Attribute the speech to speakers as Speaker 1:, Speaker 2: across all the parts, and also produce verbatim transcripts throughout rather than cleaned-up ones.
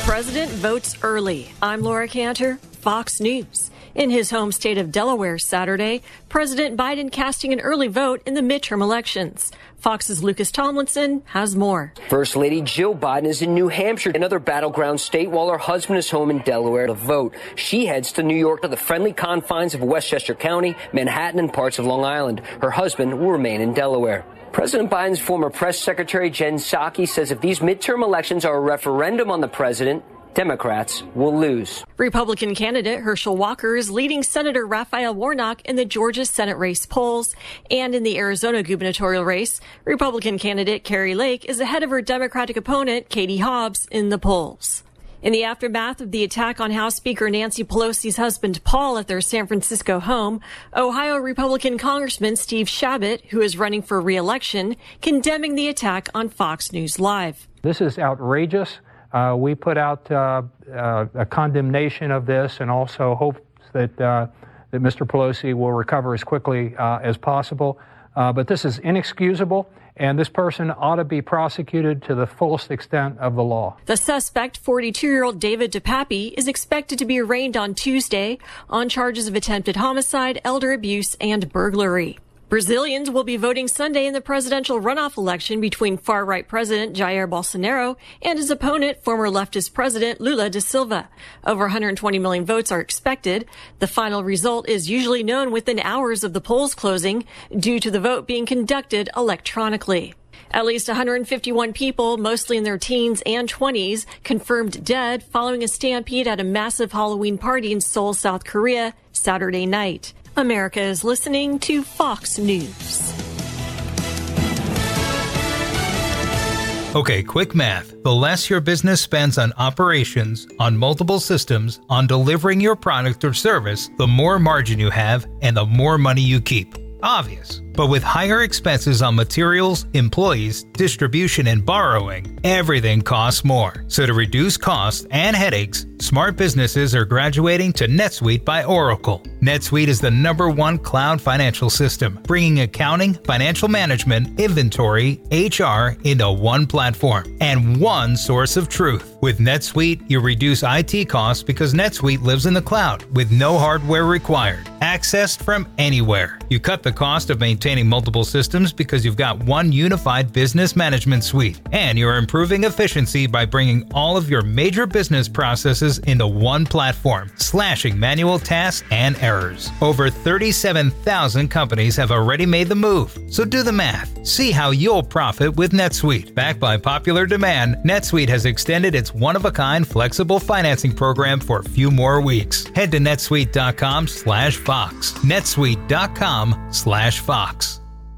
Speaker 1: president votes early. I'm Laura Cantor, Fox News. In his home state of Delaware Saturday, President Biden casting an early vote in the midterm elections. Fox's Lucas Tomlinson has more.
Speaker 2: First Lady Jill Biden is in New Hampshire, another battleground state, while her husband is home in Delaware to vote. She heads to New York to the friendly confines of Westchester County, Manhattan, and parts of Long Island. Her husband will remain in Delaware. President Biden's former press secretary, Jen Psaki, says if these midterm elections are a referendum on the president, Democrats will lose.
Speaker 1: Republican candidate Herschel Walker is leading Senator Raphael Warnock in the Georgia Senate race polls. And in the Arizona gubernatorial race, Republican candidate Kari Lake is ahead of her Democratic opponent, Katie Hobbs, in the polls. In the aftermath of the attack on House Speaker Nancy Pelosi's husband, Paul, at their San Francisco home, Ohio Republican Congressman Steve Chabot, who is running for re-election, condemning the attack on Fox News Live.
Speaker 3: This is outrageous. Uh, we put out uh, uh, a condemnation of this and also hope that, uh, that Mister Pelosi will recover as quickly uh, as possible. Uh, but this is inexcusable, and this person ought to be prosecuted to the fullest extent of the law.
Speaker 1: The suspect, forty-two-year-old David DePappy, is expected to be arraigned on Tuesday on charges of attempted homicide, elder abuse, and burglary. Brazilians will be voting Sunday in the presidential runoff election between far-right President Jair Bolsonaro and his opponent, former leftist President Lula da Silva. Over one hundred twenty million votes are expected. The final result is usually known within hours of the polls closing, due to the vote being conducted electronically. At least one hundred fifty-one people, mostly in their teens and twenties, confirmed dead following a stampede at a massive Halloween party in Seoul, South Korea, Saturday night. America is listening to Fox News.
Speaker 4: Okay, quick math. The less your business spends on operations, on multiple systems, on delivering your product or service, the more margin you have and the more money you keep. Obvious. But with higher expenses on materials, employees, distribution, and borrowing, everything costs more. So to reduce costs and headaches, smart businesses are graduating to NetSuite by Oracle. NetSuite is the number one cloud financial system, bringing accounting, financial management, inventory, H R into one platform and one source of truth. With NetSuite, you reduce I T costs because NetSuite lives in the cloud with no hardware required, accessed from anywhere. You cut the cost of maintaining multiple systems because you've got one unified business management suite, and you're improving efficiency by bringing all of your major business processes into one platform, slashing manual tasks and errors. Over thirty-seven thousand companies have already made the move, so do the math. See how you'll profit with NetSuite. Backed by popular demand, NetSuite has extended its one-of-a-kind flexible financing program for a few more weeks. Head to netsuite.com slash Fox. netsuite.com slash Fox.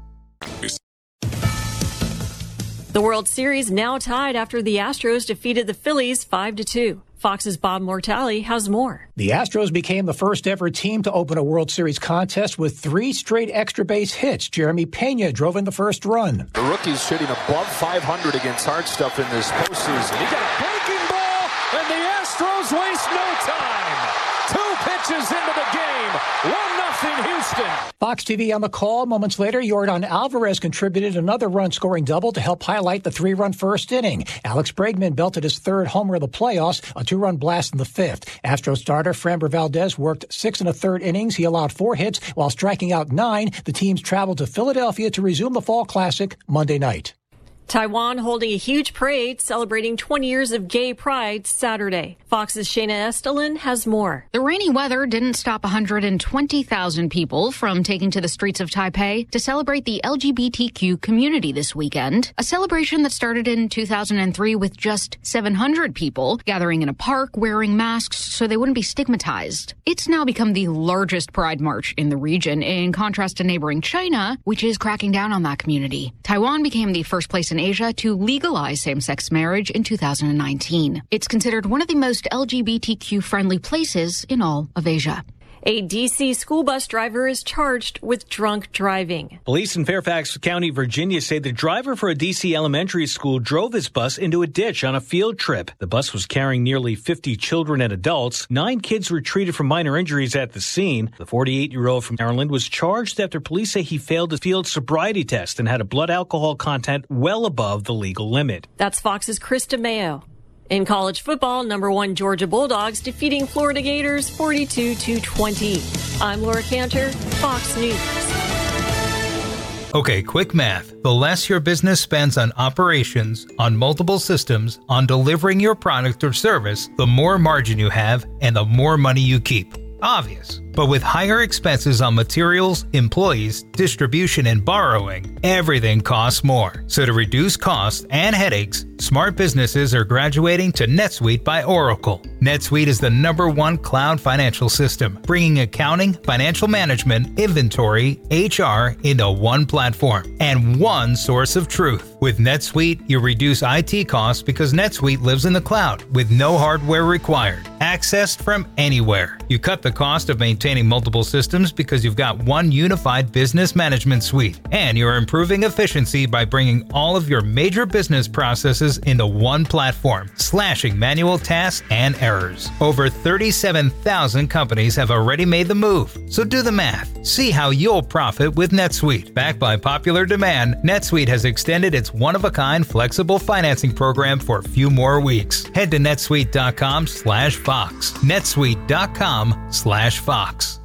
Speaker 1: The World Series now tied after the Astros defeated the Phillies five to two. Fox's Bob Mortale has more.
Speaker 5: The Astros became the first ever team to open a World Series contest with three straight extra base hits. Jeremy Pena drove in the first run.
Speaker 6: The rookie's hitting above five hundred against hard stuff in this postseason. He got a breaking ball, and the Astros waste no time. Two pitches into the game. one nothing Houston.
Speaker 5: Fox T V on the call. Moments later, Yordan Alvarez contributed another run-scoring double to help highlight the three-run first inning. Alex Bregman belted his third homer of the playoffs, a two-run blast in the fifth. Astro starter Framber Valdez worked six and a third innings. He allowed four hits while striking out nine. The teams traveled to Philadelphia to resume the Fall Classic Monday night.
Speaker 1: Taiwan holding a huge parade celebrating twenty years of gay pride Saturday. Fox's Shayna Estelin has more.
Speaker 7: The rainy weather didn't stop one hundred twenty thousand people from taking to the streets of Taipei to celebrate the L G B T Q community this weekend, a celebration that started in two thousand three with just seven hundred people gathering in a park wearing masks so they wouldn't be stigmatized. It's now become the largest pride march in the region, in contrast to neighboring China, which is cracking down on that community. Taiwan became the first place in Asia to legalize same-sex marriage in two thousand nineteen. It's considered one of the most L G B T Q-friendly places in all of Asia.
Speaker 1: A D C school bus driver is charged with drunk driving.
Speaker 8: Police in Fairfax County, Virginia say the driver for a D C elementary school drove his bus into a ditch on a field trip. The bus was carrying nearly fifty children and adults. Nine kids were treated for minor injuries at the scene. The forty-eight-year-old from Maryland was charged after police say he failed a field sobriety test and had a blood alcohol content well above the legal limit.
Speaker 1: That's Fox's Krista Mayo. In college football, number one Georgia Bulldogs defeating Florida Gators forty-two to twenty. I'm Laura Cantor, Fox News.
Speaker 4: Okay, quick math. The less your business spends on operations, on multiple systems, on delivering your product or service, the more margin you have and the more money you keep. Obvious. But with higher expenses on materials, employees, distribution, and borrowing, everything costs more. So to reduce costs and headaches, smart businesses are graduating to NetSuite by Oracle. NetSuite is the number one cloud financial system, bringing accounting, financial management, inventory, H R into one platform and one source of truth. With NetSuite, you reduce I T costs because NetSuite lives in the cloud with no hardware required, accessed from anywhere. You cut the cost of maintaining multiple systems because you've got one unified business management suite, and you're improving efficiency by bringing all of your major business processes into one platform, slashing manual tasks and errors. Over thirty-seven thousand companies have already made the move, so do the math. See how you'll profit with NetSuite. Backed by popular demand, NetSuite has extended its one-of-a-kind flexible financing program for a few more weeks. Head to netsuite dot com slash Fox. netsuite dot com slash Fox.